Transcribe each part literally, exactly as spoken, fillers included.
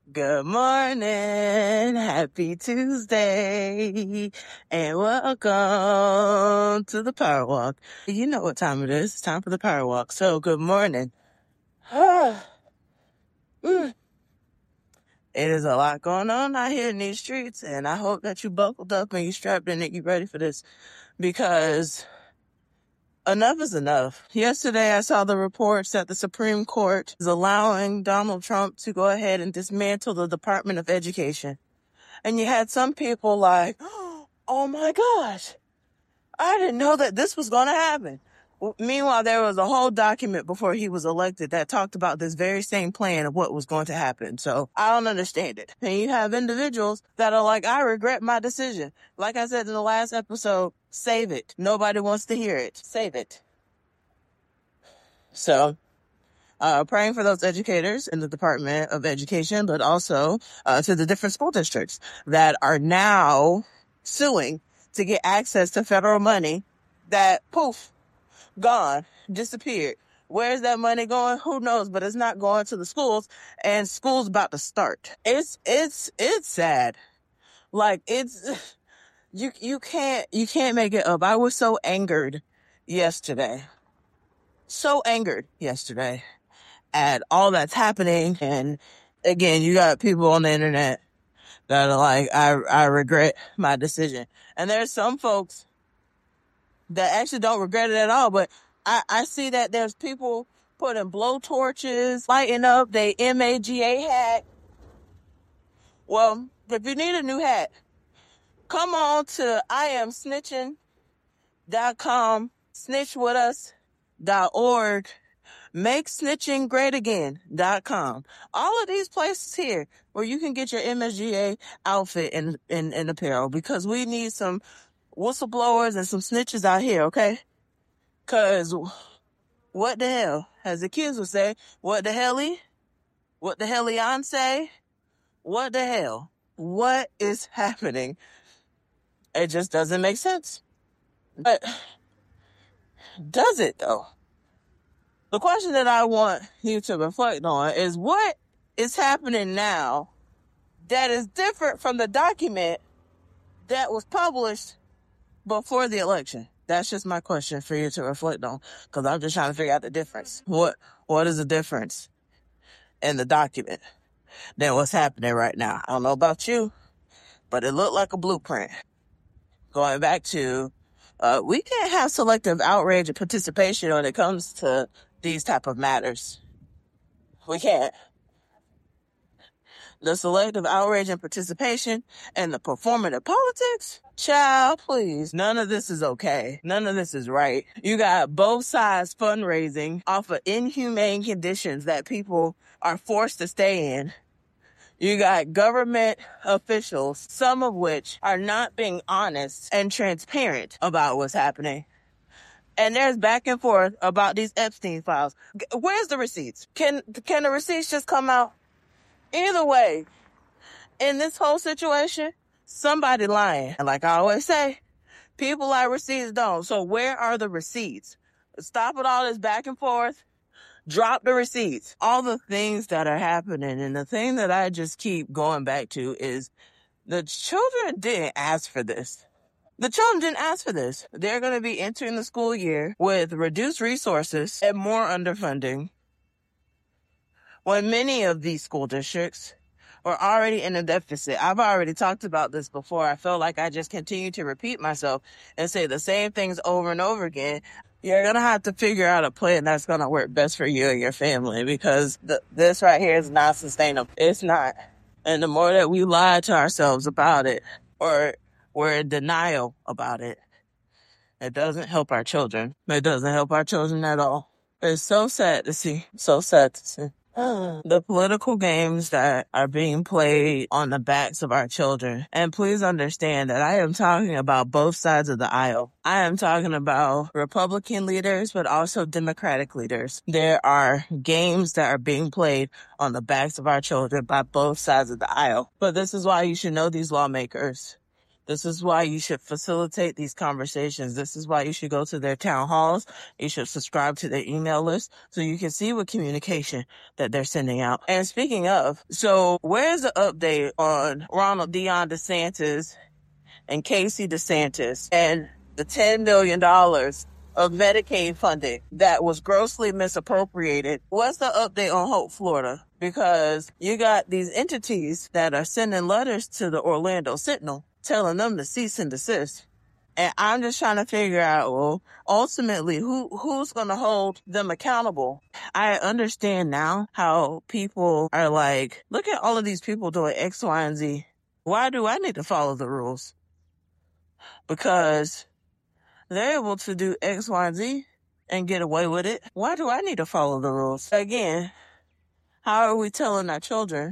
Good morning, happy Tuesday, and welcome to the Power Walk. You know what time it is. It's time for the Power Walk. So, good morning. Mm. It is a lot going on out here in these streets, and I hope that you buckled up and you strapped in and you ready for this, because enough is enough. Yesterday, I saw the reports that the Supreme Court is allowing Donald Trump to go ahead and dismantle the Department of Education. And you had some people like, oh my gosh, I didn't know that this was going to happen. Well, meanwhile, there was a whole document before he was elected that talked about this very same plan of what was going to happen. So I don't understand it. And you have individuals that are like, I regret my decision. Like I said in the last episode, save it. Nobody wants to hear it. Save it. So Uh, praying for those educators in the Department of Education, but also uh, to the different school districts that are now suing to get access to federal money that, poof, gone, disappeared. Where's that money going? Who knows? But it's not going to the schools, and school's about to start. It's it's it's sad. Like it's you you can't you can't make it up. I was so angered yesterday. So angered yesterday at all that's happening. And again, you got people on the internet that are like, I, I regret my decision. And there's some folks that actually don't regret it at all. But I, I see that there's people putting blow torches, lighting up their M A G A hat. Well, if you need a new hat, come on to I am snitching dot com, snitch with us dot org. make snitching great again dot com. All of these places here where you can get your M S G A outfit and, and, and apparel, because we need some whistleblowers and some snitches out here, okay? Because what the hell, as the kids would say, what the helly? What the hellion say? What the hell? What is happening? It just doesn't make sense. But does it though? The question that I want you to reflect on is, what is happening now that is different from the document that was published before the election? That's just my question for you to reflect on, because I'm just trying to figure out the difference. What What is the difference in the document than what's happening right now? I don't know about you, but it looked like a blueprint. Going back to, uh, we can't have selective outrage and participation when it comes to these type of matters. We can't. The selective outrage and participation and the performative politics, child, please. None of this is okay. None of this is right. You got both sides fundraising off of inhumane conditions that people are forced to stay in. You got government officials, some of which are not being honest and transparent about what's happening. And there's back and forth about these Epstein files. Where's the receipts? Can can the receipts just come out? Either way, in this whole situation, somebody lying. And like I always say, people like receipts don't. So where are the receipts? Stop with all this back and forth. Drop the receipts. All the things that are happening. And the thing that I just keep going back to is the children didn't ask for this. The children didn't ask for this. They're going to be entering the school year with reduced resources and more underfunding, when many of these school districts are already in a deficit. I've already talked about this before. I feel like I just continue to repeat myself and say the same things over and over again. You're going to have to figure out a plan that's going to work best for you and your family, because th- this right here is not sustainable. It's not. And the more that we lie to ourselves about it, or we're in denial about it, it doesn't help our children. It doesn't help our children at all. It's so sad to see. So sad to see. The political games that are being played on the backs of our children. And please understand that I am talking about both sides of the aisle. I am talking about Republican leaders, but also Democratic leaders. There are games that are being played on the backs of our children by both sides of the aisle. But this is why you should know these lawmakers. This is why you should facilitate these conversations. This is why you should go to their town halls. You should subscribe to their email list so you can see what communication that they're sending out. And speaking of, so where's the update on Ronald Deion DeSantis and Casey DeSantis and the ten million dollars of Medicaid funding that was grossly misappropriated? What's the update on Hope, Florida? Because you got these entities that are sending letters to the Orlando Sentinel telling them to cease and desist. And I'm just trying to figure out, well, ultimately, who who's going to hold them accountable? I understand now how people are like, look at all of these people doing X, Y, and Z. Why do I need to follow the rules? Because they're able to do X, Y, and Z and get away with it. Why do I need to follow the rules? Again, how are we telling our children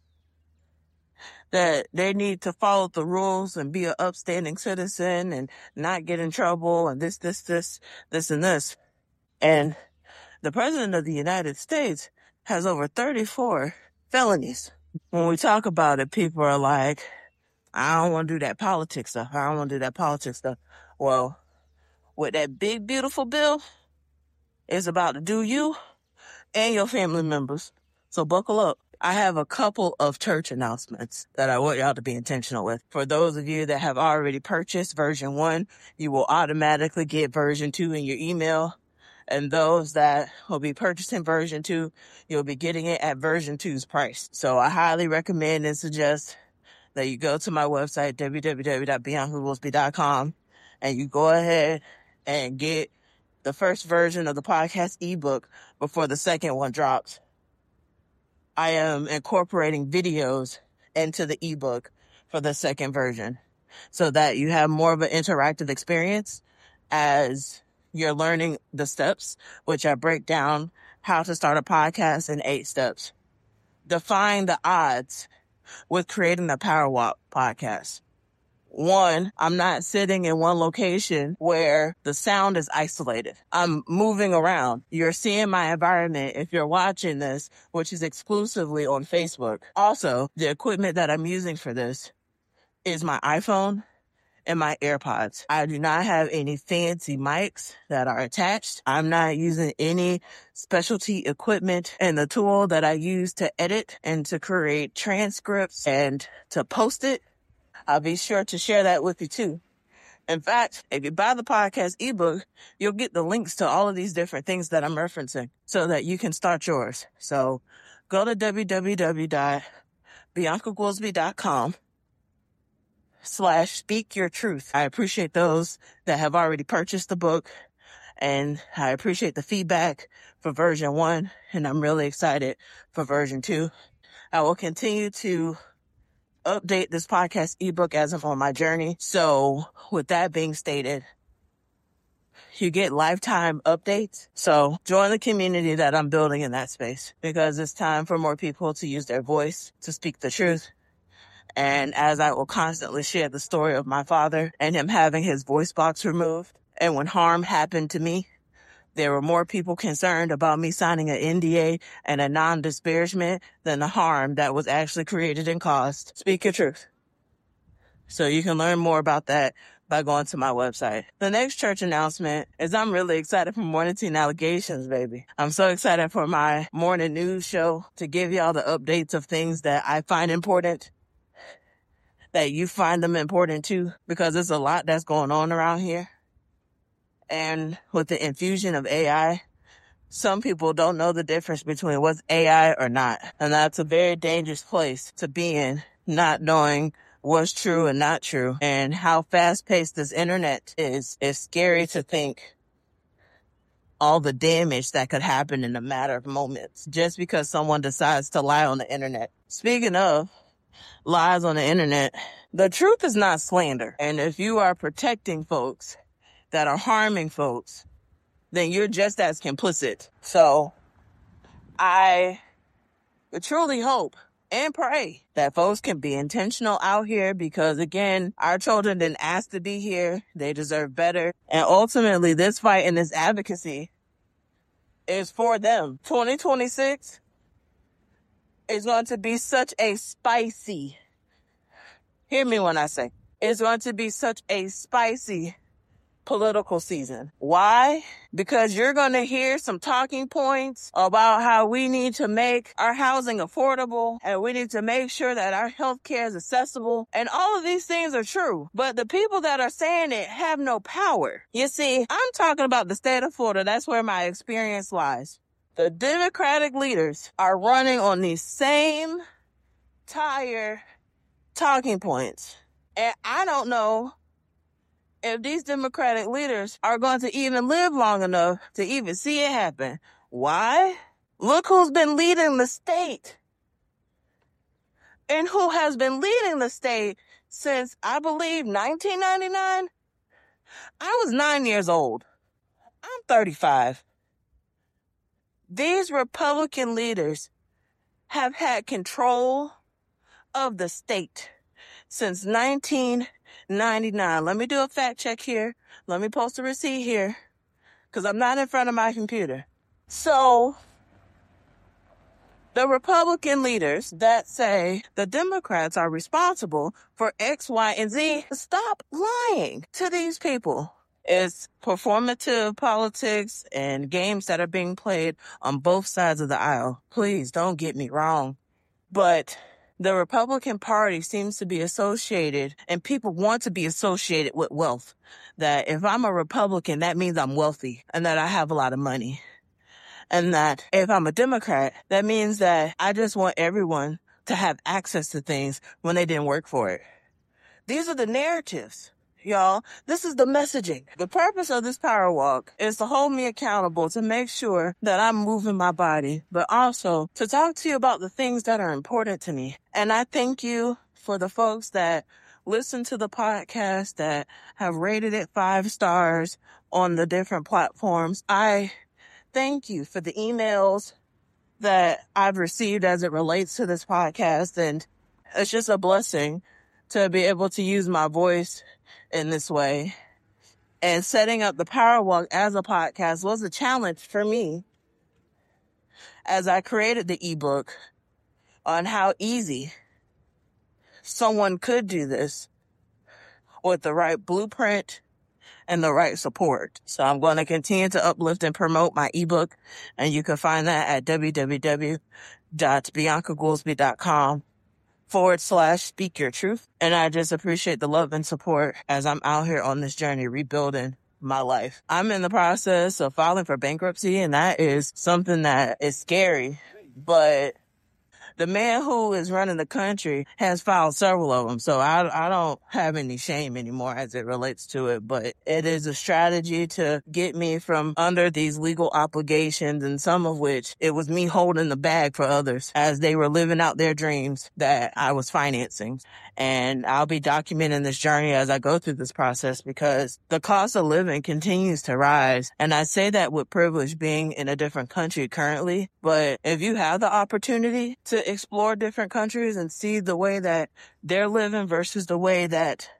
that they need to follow the rules and be an upstanding citizen and not get in trouble and this, this, this, this, and this? And the president of the United States has over thirty-four felonies. When we talk about it, people are like, I don't want to do that politics stuff. I don't want to do that politics stuff. Well, with that big, beautiful bill, it's about to do you and your family members. So buckle up. I have a couple of church announcements that I want y'all to be intentional with. For those of you that have already purchased version one, you will automatically get version two in your email. And those that will be purchasing version two, you'll be getting it at version two's price. So I highly recommend and suggest that you go to my website, w w w dot bianca woolsby dot com, and you go ahead and get the first version of the podcast ebook before the second one drops. I am incorporating videos into the ebook for the second version so that you have more of an interactive experience as you're learning the steps, which I break down how to start a podcast in eight steps. Define the odds with creating the Power Walk podcast. One, I'm not sitting in one location where the sound is isolated. I'm moving around. You're seeing my environment if you're watching this, which is exclusively on Facebook. Also, the equipment that I'm using for this is my iPhone and my AirPods. I do not have any fancy mics that are attached. I'm not using any specialty equipment, and the tool that I use to edit and to create transcripts and to post it, I'll be sure to share that with you too. In fact, if you buy the podcast ebook, you'll get the links to all of these different things that I'm referencing so that you can start yours. So go to w w w dot bianca woolsby dot com slash speak your truth. I appreciate those that have already purchased the book, and I appreciate the feedback for version one, and I'm really excited for version two. I will continue to update this podcast ebook as I'm on my journey. So with that being stated, you get lifetime updates. So join the community that I'm building in that space, because it's time for more people to use their voice to speak the truth. And as I will constantly share the story of my father and him having his voice box removed, and when harm happened to me, there were more people concerned about me signing an N D A and a non-disparagement than the harm that was actually created and caused. Speak your truth. So you can learn more about that by going to my website. The next church announcement is I'm really excited for Mornington Allegations, baby. I'm so excited for my morning news show to give y'all the updates of things that I find important, that you find them important too, because there's a lot that's going on around here. And with the infusion of A I, some people don't know the difference between what's A I or not. And that's a very dangerous place to be in, not knowing what's true and not true. And how fast-paced this internet is, it's scary to think all the damage that could happen in a matter of moments just because someone decides to lie on the internet. Speaking of lies on the internet, the truth is not slander. And if you are protecting folks that are harming folks, then you're just as complicit. So I truly hope and pray that folks can be intentional out here, because again, our children didn't ask to be here. They deserve better. And ultimately, this fight and this advocacy is for them. twenty twenty-six is going to be such a spicy, hear me when I say, is going to be such a spicy political season. Why? Because you're going to hear some talking points about how we need to make our housing affordable and we need to make sure that our health care is accessible. And all of these things are true. But the people that are saying it have no power. You see, I'm talking about the state of Florida. That's where my experience lies. The Democratic leaders are running on these same tired talking points. And I don't know if these Democratic leaders are going to even live long enough to even see it happen. Why? Look who's been leading the state. And who has been leading the state since, I believe, nineteen ninety-nine? I was nine years old. I'm thirty-five. These Republican leaders have had control of the state since nineteen ninety-nine. Let me do a fact check here. Let me post a receipt here because I'm not in front of my computer. So the Republican leaders that say the Democrats are responsible for X, Y, and Z, stop lying to these people. It's performative politics and games that are being played on both sides of the aisle. Please don't get me wrong. But the Republican Party seems to be associated, and people want to be associated with wealth. That if I'm a Republican, that means I'm wealthy and that I have a lot of money. And that if I'm a Democrat, that means that I just want everyone to have access to things when they didn't work for it. These are the narratives, y'all. This is the messaging. The purpose of this power walk is to hold me accountable, to make sure that I'm moving my body, but also to talk to you about the things that are important to me. And I thank you for the folks that listen to the podcast, that have rated it five stars on the different platforms. I thank you for the emails that I've received as it relates to this podcast. And it's just a blessing to be able to use my voice in this way. And setting up the Power Walk as a podcast was a challenge for me as I created the ebook on how easy someone could do this with the right blueprint and the right support. So I'm going to continue to uplift and promote my ebook, and you can find that at www.biancagoolsby.com forward slash speak your truth. And I just appreciate the love and support as I'm out here on this journey rebuilding my life. I'm in the process of filing for bankruptcy, and that is something that is scary, but the man who is running the country has filed several of them, so I, I don't have any shame anymore as it relates to it, but it is a strategy to get me from under these legal obligations, and some of which it was me holding the bag for others as they were living out their dreams that I was financing. And I'll be documenting this journey as I go through this process because the cost of living continues to rise. And I say that with privilege being in a different country currently, but if you have the opportunity to explore different countries and see the way that they're living versus the way that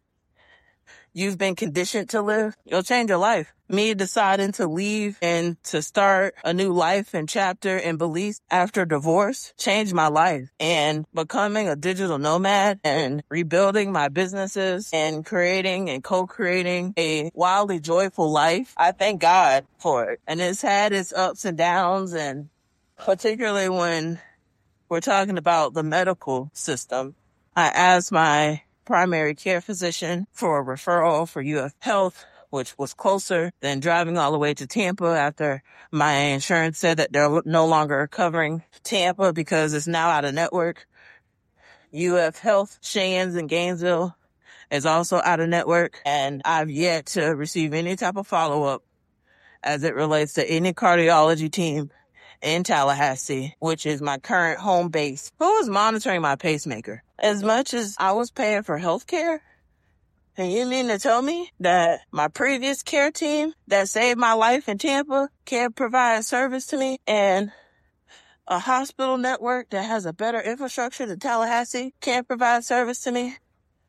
you've been conditioned to live, you'll change your life. Me deciding to leave and to start a new life and chapter in Belize after divorce changed my life. And becoming a digital nomad and rebuilding my businesses and creating and co-creating a wildly joyful life, I thank God for it. And it's had its ups and downs, and particularly when we're talking about the medical system, I asked my primary care physician for a referral for U F Health, which was closer than driving all the way to Tampa after my insurance said that they're no longer covering Tampa because it's now out of network. U F Health, Shands in Gainesville is also out of network, and I've yet to receive any type of follow-up as it relates to any cardiology team in Tallahassee, which is my current home base, who is monitoring my pacemaker. As much as I was paying for health care, and you mean to tell me that my previous care team that saved my life in Tampa can't provide service to me, and a hospital network that has a better infrastructure than Tallahassee can't provide service to me?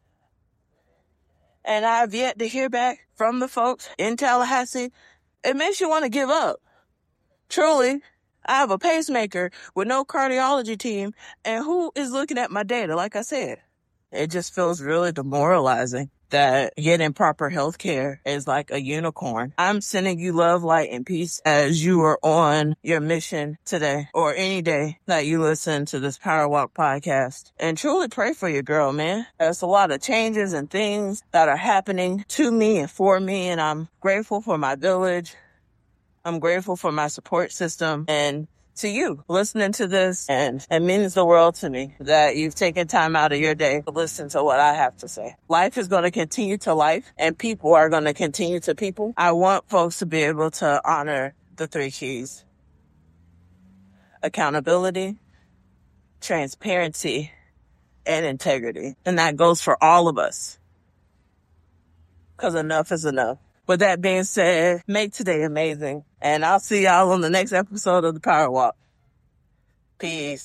And I've yet to hear back from the folks in Tallahassee. It makes you want to give up. Truly. I have a pacemaker with no cardiology team, and who is looking at my data, like I said? it just feels really demoralizing that getting proper health care is like a unicorn. I'm sending you love, light, and peace as you are on your mission today or any day that you listen to this Power Walk podcast. And truly pray for your girl, man. There's a lot of changes and things that are happening to me and for me, and I'm grateful for my village. I'm grateful for my support system, and to you listening to this, and it means the world to me that you've taken time out of your day to listen to what I have to say. Life is going to continue to life, and people are going to continue to people. I want folks to be able to honor the three keys: accountability, transparency, and integrity. And that goes for all of us, because enough is enough. With that being said, make today amazing. And I'll see y'all on the next episode of the Power Walk. Peace.